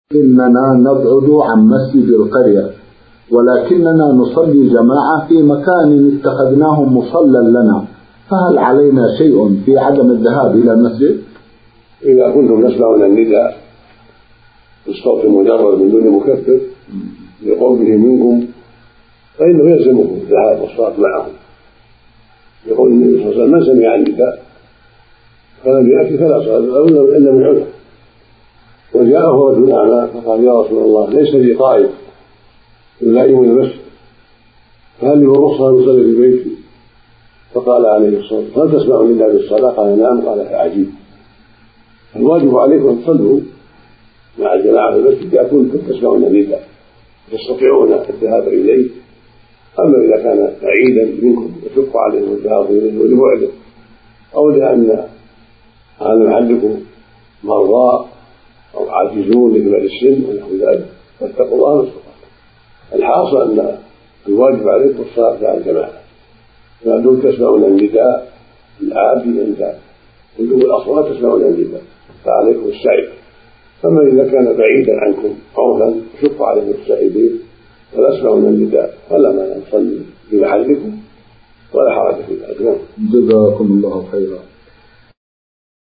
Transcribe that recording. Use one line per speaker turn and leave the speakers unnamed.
إننا نبعد عن مسجد القرية، ولكننا نصلي جماعة في مكان اتخذناه مصلى لنا، فهل علينا شيء في عدم الذهاب إلى المسجد؟
إذا كنتم تسمعون النداء بالصوت مجرد من دون مكبر لقربه منكم فإنه يلزمكم الذهاب والصلاة معهم، يقول النبي صلى الله عليه وسلم: من سمع النداء فلم يأتي فلا صلاة له إلا من عذر. وجاءه رجل أعمى فقال: يا رسول الله، ليس لي قائد يلائم المسجد، فهل له رخصة أن يصلي في بيتي؟ فقال عليه الصلاة والسلام: هل تسمع النداء بالصلاة؟ قال: نعم. قال: عجيب. الواجب عليكم أن تصلوا مع الجماعة في المسجد إذا كنتم تسمعون النداء تستطيعون الذهاب إليه. أما إذا كان بعيدا منكم يشق عليكم الذهاب إليه ولبعده، أو لأن محلكم مرضى أو عاجزون لكبر السن ونحو ذلك، فاتقوا الله ما استطعتم. الحاصل أن الواجب عليكم الصلاة مع الجماعة، فأنتم تسمعون النداء العادي عند علو الأصوات تسمعون النداء فعليكم السعي. أما إذا كان بعيدا عنكم خوفا يشق عليكم السائلين ولا تسمعون النداء فلا مانع نصلي في محلكم ولا حرج في ذلك.
جزاكم الله خيرا.